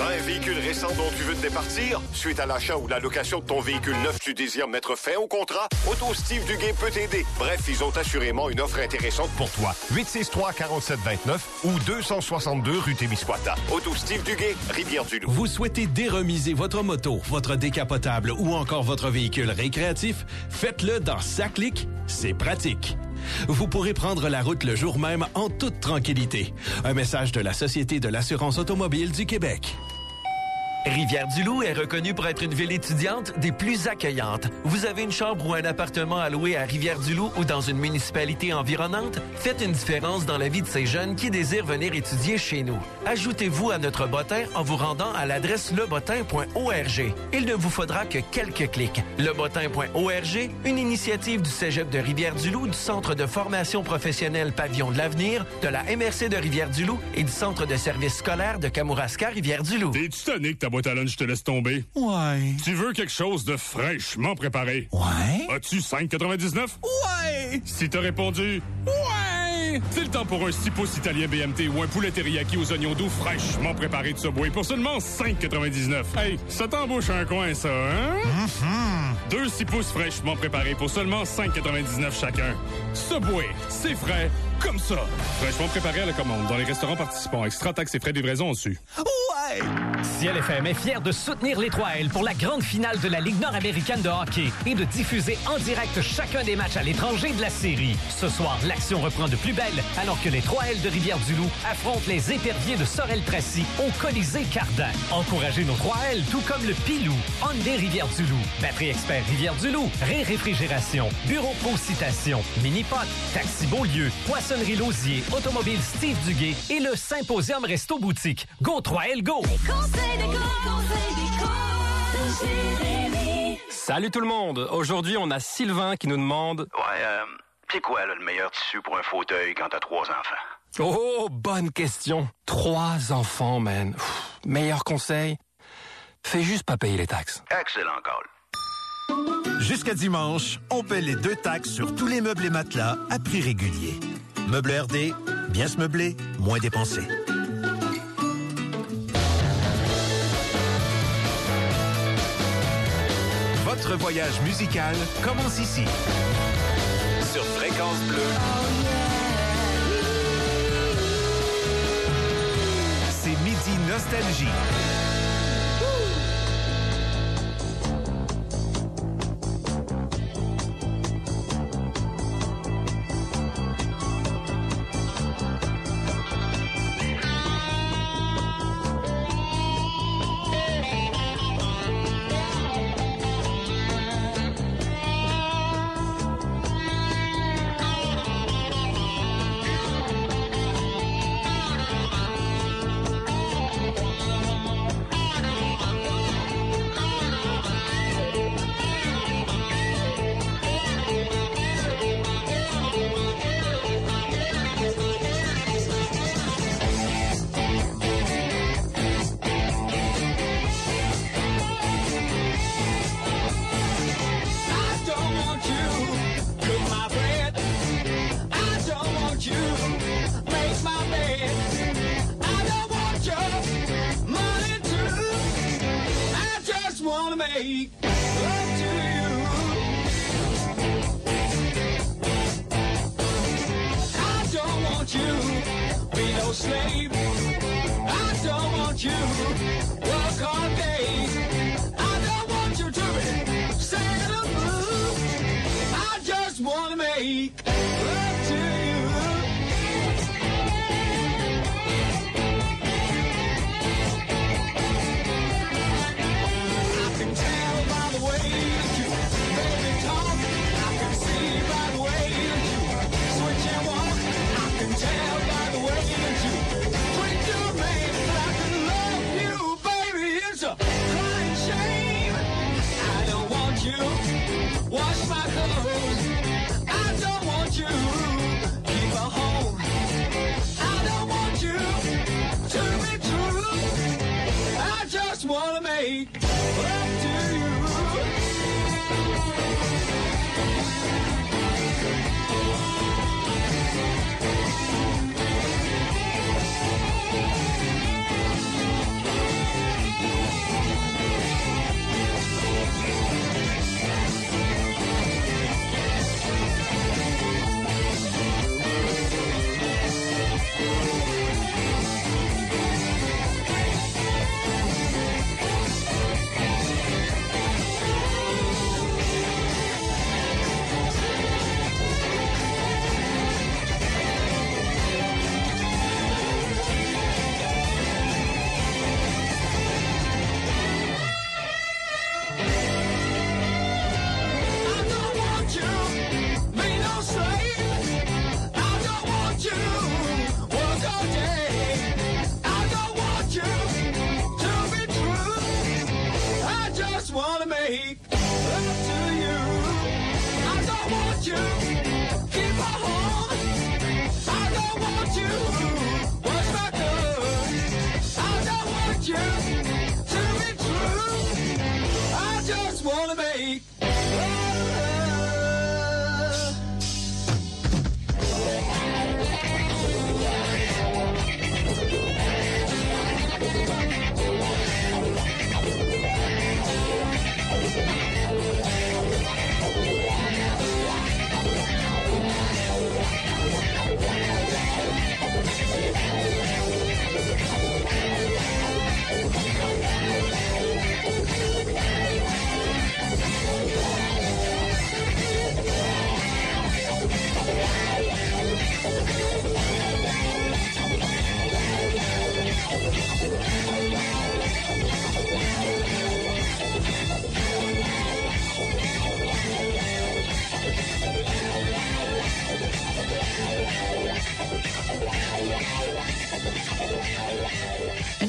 T'as un véhicule récent dont tu veux te départir? Suite à l'achat ou la location de ton véhicule neuf, tu désires mettre fin au contrat? Auto Steve Duguay peut t'aider. Bref, ils ont assurément une offre intéressante pour toi. 863-4729 ou 262 rue Témiscouata. Auto Steve Duguay, Rivière-du-Loup. Vous souhaitez déremiser votre moto, votre décapotable ou encore votre véhicule récréatif? Faites-le dans Saclic, c'est pratique. Vous pourrez prendre la route le jour même en toute tranquillité. Un message de la Société de l'assurance automobile du Québec. Rivière-du-Loup est reconnue pour être une ville étudiante des plus accueillantes. Vous avez une chambre ou un appartement à louer à Rivière-du-Loup ou dans une municipalité environnante? Faites une différence dans la vie de ces jeunes qui désirent venir étudier chez nous. Ajoutez-vous à notre bottin en vous rendant à l'adresse lebottin.org. Il ne vous faudra que quelques clics. Lebottin.org, une initiative du Cégep de Rivière-du-Loup, du Centre de formation professionnelle Pavillon de l'avenir, de la MRC de Rivière-du-Loup et du Centre de services scolaires de Kamouraska Rivière-du-Loup. T'es-tu tanné que ta boîte à lunch te laisse tomber? Ouais. Tu veux quelque chose de fraîchement préparé? Ouais. As-tu 5,99? Ouais. Si t'as répondu... Ouais. C'est le temps pour un 6 pouces italien BMT ou un poulet teriyaki aux oignons doux fraîchement préparé de Subway pour seulement 5,99. Hey, ça t'embauche un coin, ça, hein? Mm-hmm. 2 6 pouces fraîchement préparés pour seulement 5,99 chacun. Subway, c'est frais comme ça. Fraîchement préparé à la commande dans les restaurants participants. Extra taxes et frais de livraison dessus. Ouais. Ciel FM est fier de soutenir les 3L pour la grande finale de la Ligue nord-américaine de hockey et de diffuser en direct chacun des matchs à l'étranger de la série. Ce soir, l'action reprend de plus belle alors que les 3L de Rivière-du-Loup affrontent les Éperviers de Sorel-Tracy au Colisée Cardin. Encouragez nos 3L, tout comme le Pilou, Hyundai Rivière-du-Loup, Batterie Expert Rivière-du-Loup, Réfrigération, Bureau Pro Citation, Minipot, Taxi Beaulieu, Poissonnerie Lausier, Automobile Steve Duguay et le Symposium Resto Boutique. Go 3L, go! Salut tout le monde! Aujourd'hui, on a Sylvain qui nous demande... Ouais, c'est quoi là, le meilleur tissu pour un fauteuil quand t'as 3 enfants? Oh, bonne question! 3 enfants, man. Meilleur conseil? Fais juste pas payer les taxes. Excellent call. Jusqu'à dimanche, on paie les 2 taxes sur tous les meubles et matelas à prix régulier. Meubles RD, bien se meubler, moins dépenser. Votre voyage musical commence ici. Sur Fréquence Bleue. C'est Midi Nostalgie.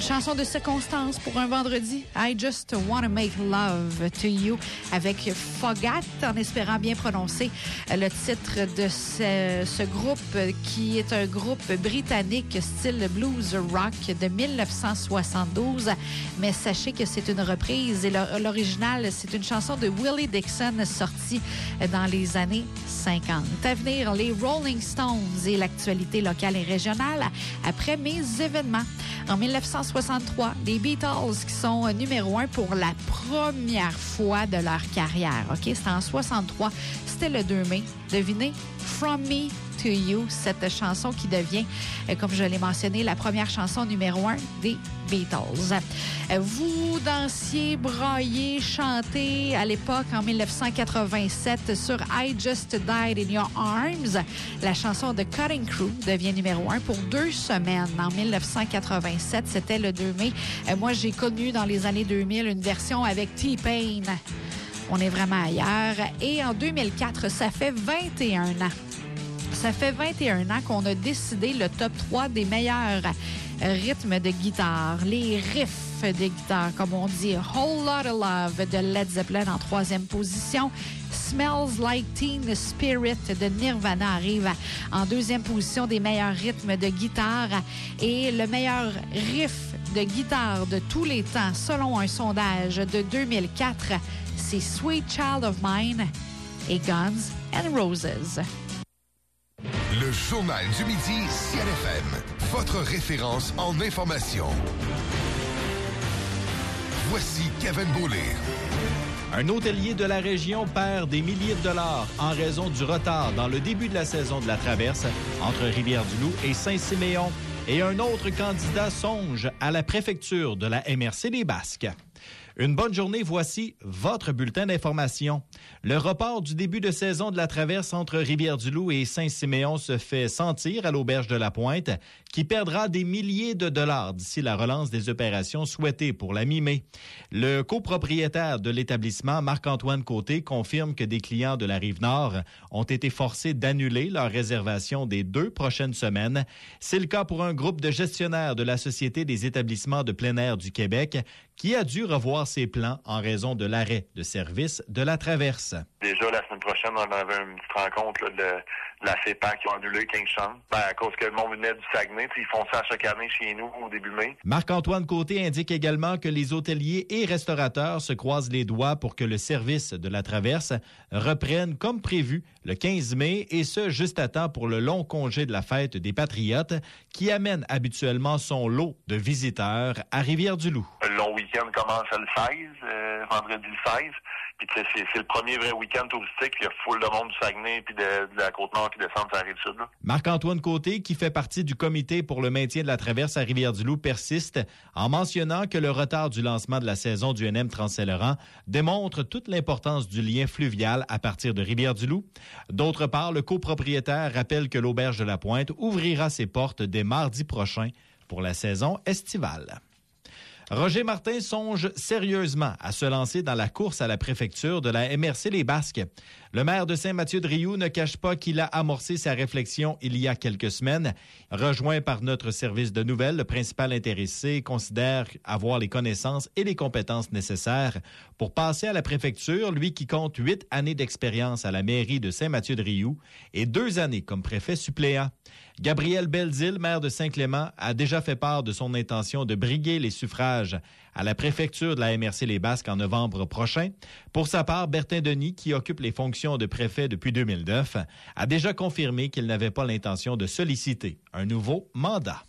chanson de circonstance pour un vendredi. I Just Wanna Make Love to You avec Fogat, en espérant bien prononcer le titre de ce groupe qui est un groupe britannique style blues rock de 1972. Mais sachez que c'est une reprise et l'original, c'est une chanson de Willie Dixon sortie dans les années 50. À venir, les Rolling Stones et l'actualité locale et régionale après mes événements. En 1963, les Beatles qui sont numéro 1 pour la première fois de leur carrière. OK? C'était en 63. C'était le 2 mai. Devinez, From Me to You, cette chanson qui devient, comme je l'ai mentionné, la première chanson numéro 1 des Beatles. Vous dansiez, braillez, chantez à l'époque, en 1987, sur I Just Died in Your Arms. La chanson de Cutting Crew devient numéro 1 pour 2 semaines. En 1987, c'était le 2 mai. Moi, j'ai connu dans les années 2000 une version avec T-Pain. On est vraiment ailleurs. Et en 2004, ça fait 21 ans. Ça fait 21 ans qu'on a décidé le top 3 des meilleurs rythmes de guitare. Les riffs de guitare, comme on dit. Whole Lotta Love de Led Zeppelin en 3e position. Smells Like Teen Spirit de Nirvana arrive en 2e position des meilleurs rythmes de guitare. Et le meilleur riff de guitare de tous les temps, selon un sondage de 2004, c'est Sweet Child of Mine et Guns N' Roses. Le journal du midi CNFM, votre référence en information. Voici Kevin Beaulieu. Un hôtelier de la région perd des milliers de dollars en raison du retard dans le début de la saison de la traverse entre Rivière-du-Loup et Saint-Siméon. Et un autre candidat songe à la préfecture de la MRC des Basques. Une bonne journée, voici votre bulletin d'information. Le report du début de saison de la traverse entre Rivière-du-Loup et Saint-Siméon se fait sentir à l'Auberge de la Pointe, qui perdra des milliers de dollars d'ici la relance des opérations souhaitées pour la mi-mai. Le copropriétaire de l'établissement, Marc-Antoine Côté, confirme que des clients de la Rive-Nord ont été forcés d'annuler leur réservation des 2 prochaines semaines. C'est le cas pour un groupe de gestionnaires de la Société des établissements de plein air du Québec, qui a dû revoir ses plans en raison de l'arrêt de service de la traverse. Déjà, la semaine prochaine, on avait une petite rencontre là, de la CEPAC qui a annulé 15 chambres. À cause que le monde venait du Saguenay, ils font ça chaque année chez nous au début mai. Marc-Antoine Côté indique également que les hôteliers et restaurateurs se croisent les doigts pour que le service de la traverse reprenne comme prévu le 15 mai, et ce, juste à temps pour le long congé de la fête des Patriotes qui amène habituellement son lot de visiteurs à Rivière-du-Loup. Le long week-end commence le 16, vendredi le 16. Puis c'est le premier vrai week-end touristique. Il y a foule de monde du Saguenay, puis de la Côte-Nord qui descend sur la Rive-Sud. Marc-Antoine Côté, qui fait partie du comité pour le maintien de la traverse à Rivière-du-Loup, persiste en mentionnant que le retard du lancement de la saison du NM Trans-Saint-Laurent démontre toute l'importance du lien fluvial à partir de Rivière-du-Loup. D'autre part, le copropriétaire rappelle que l'Auberge de la Pointe ouvrira ses portes dès mardi prochain pour la saison estivale. Roger Martin songe sérieusement à se lancer dans la course à la préfecture de la MRC Les Basques. Le maire de Saint-Mathieu-de-Riou ne cache pas qu'il a amorcé sa réflexion il y a quelques semaines. Rejoint par notre service de nouvelles, le principal intéressé considère avoir les connaissances et les compétences nécessaires pour passer à la préfecture, lui qui compte 8 années d'expérience à la mairie de Saint-Mathieu-de-Riou et 2 années comme préfet suppléant. Gabriel Belzile, maire de Saint-Clément, a déjà fait part de son intention de briguer les suffrages à la préfecture de la MRC Les Basques en novembre prochain. Pour sa part, Bertin Denis, qui occupe les fonctions de préfet depuis 2009, a déjà confirmé qu'il n'avait pas l'intention de solliciter un nouveau mandat.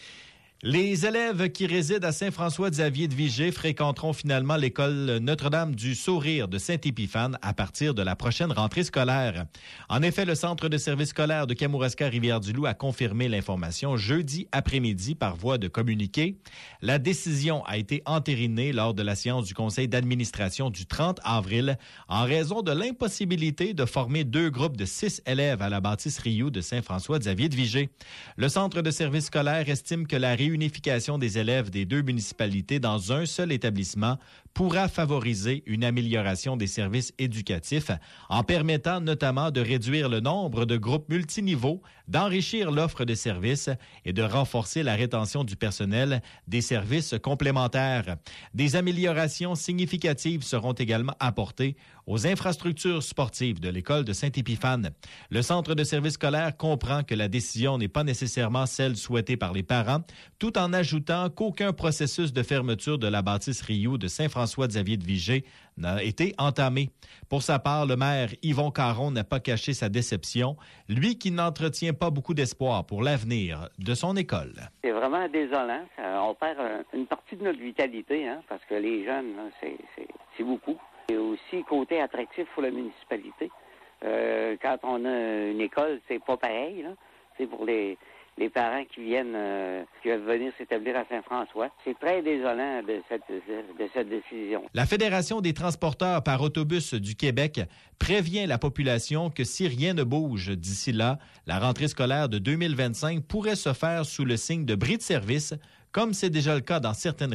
Les élèves qui résident à Saint-François-Xavier-de-Vigée fréquenteront finalement l'école Notre-Dame du Sourire de Saint-Épiphane à partir de la prochaine rentrée scolaire. En effet, le centre de service scolaire de Kamouraska-Rivière-du-Loup a confirmé l'information jeudi après-midi par voie de communiqué. La décision a été entérinée lors de la séance du conseil d'administration du 30 avril en raison de l'impossibilité de former 2 groupes de 6 élèves à la bâtisse Rio de Saint-François-Xavier-de-Vigée. Le centre de service scolaire estime que la réunification des élèves des 2 municipalités dans un seul établissement pourra favoriser une amélioration des services éducatifs en permettant notamment de réduire le nombre de groupes multiniveaux d'enrichir l'offre de services et de renforcer la rétention du personnel des services complémentaires. Des améliorations significatives seront également apportées aux infrastructures sportives de l'école de Saint-Épiphane. Le centre de service scolaire comprend que la décision n'est pas nécessairement celle souhaitée par les parents, tout en ajoutant qu'aucun processus de fermeture de la bâtisse Rioux de Saint-François-Xavier-de-Vigée n'a été entamé. Pour sa part, le maire Yvon Caron n'a pas caché sa déception, lui qui n'entretient pas beaucoup d'espoir pour l'avenir de son école. C'est vraiment désolant. On perd une partie de notre vitalité, hein, parce que les jeunes, là, c'est beaucoup. Et aussi, côté attractif pour la municipalité. Quand on a une école, c'est pas pareil, là. C'est pour les parents qui veulent venir s'établir à Saint-François. C'est très désolant de cette décision. La Fédération des transporteurs par autobus du Québec prévient la population que si rien ne bouge d'ici là, la rentrée scolaire de 2025 pourrait se faire sous le signe de bris de service, comme c'est déjà le cas dans certaines